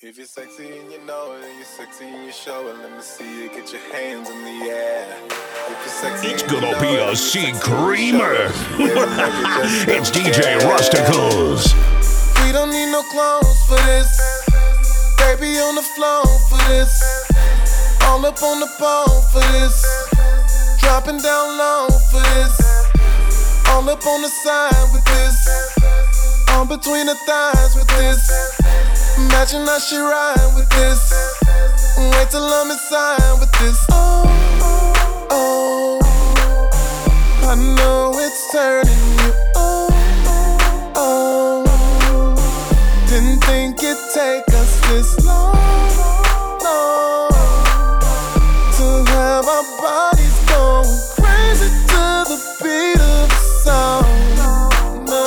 If you're sexy and you know it, and you're sexy and you show it, let me see you get your hands in the air. If you're sexy, it's gonna be a C-creamer. It's DJ Rusticals. We don't need no clones for this. Baby on the floor for this. All up on the pole for this. Dropping down low for this. All up on the side with this. On between the thighs with this. Imagine how she ride with this. Wait till I'm inside with this. Oh, oh, I know it's turning you. Oh, oh, didn't think it'd take us this long, no, to have our bodies going crazy to the beat of the song. No.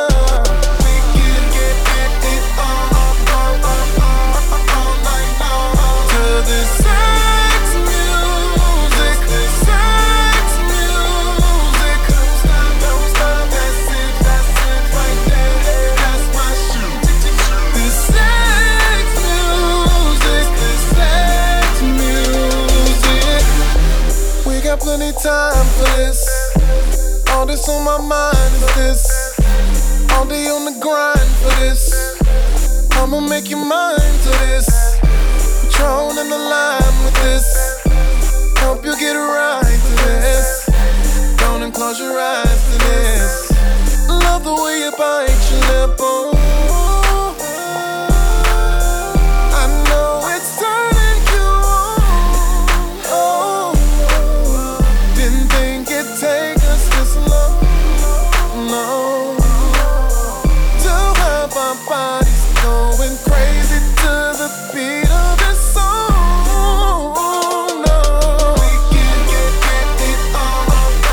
Plenty time for this. All this on my mind is this. All day on the grind for this. I'ma make you mine to this. Patron in the line with this. Help you get right to this. Don't and close your eyes to this. Love the way you bite your lip. Oh, I know it's turning you on. Oh, take us this long, no, to have our bodies going crazy to the beat of this song. No, we can get it all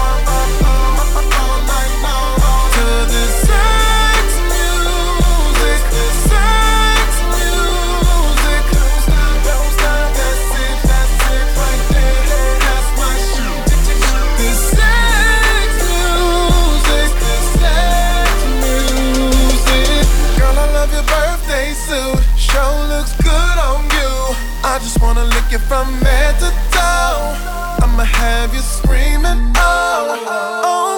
night long to this sex music, sex music. Don't stop, that's it right there. That's my shoe. This birthday suit sure looks good on you. I just wanna lick you from head to toe. I'ma have you screaming, oh, oh.